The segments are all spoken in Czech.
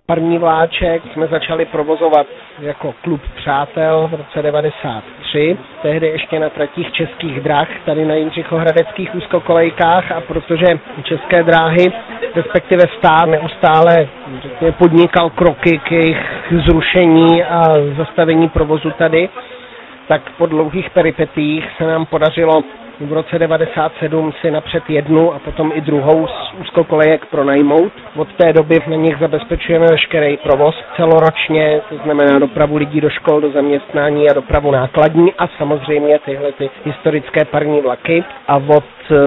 Parní vláček jsme začali provozovat jako klub přátel v roce 93, tehdy ještě na tratích Českých drah, tady na jindřichohradeckých úzkokolejkách, a protože České dráhy, respektive stát, neustále podnikal kroky k jejich zrušení a zastavení provozu tady, tak po dlouhých peripetích se nám podařilo v roce 97 si napřed jednu a potom i druhou z úzkokolejek pronajmout. Od té doby na nich zabezpečujeme veškerý provoz celoročně, to znamená dopravu lidí do škol, do zaměstnání a dopravu nákladní a samozřejmě tyhle ty historické parní vlaky. A od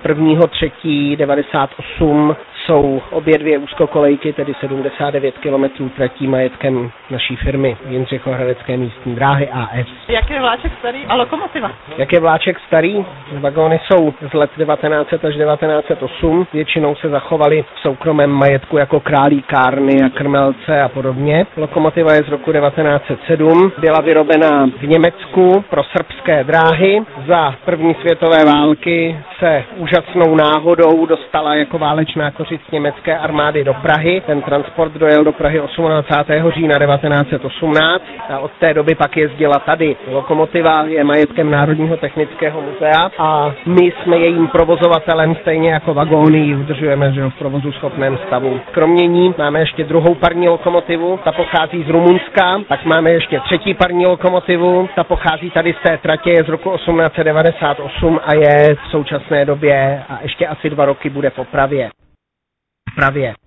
1.3.98 jsou obě dvě úzkokolejky, tedy 79 km tratí majetkem naší firmy Jindřichohradecké místní dráhy AS. Jak je vláček starý a lokomotiva? Jak je vláček starý? Vagóny jsou z let 1900 až 1908. Většinou se zachovaly v soukromém majetku jako králíkárny a krmelce a podobně. Lokomotiva je z roku 1907. Byla vyrobená v Německu pro srbské dráhy. Za první světové války se úžasnou náhodou dostala jako válečná kořist německé armády do Prahy. Ten transport dojel do Prahy 18. října 1918 a od té doby pak jezdila tady. Lokomotiva je majetkem Národního technického muzea a my jsme jejím provozovatelem, stejně jako vagóny, ji udržujeme v provozu schopném stavu. Kromě ní máme ještě druhou parní lokomotivu, ta pochází z Rumunska, tak máme ještě třetí parní lokomotivu, ta pochází tady z té tratě, je z roku 1898 a je v současné době a ještě asi 2 roky bude v opravě.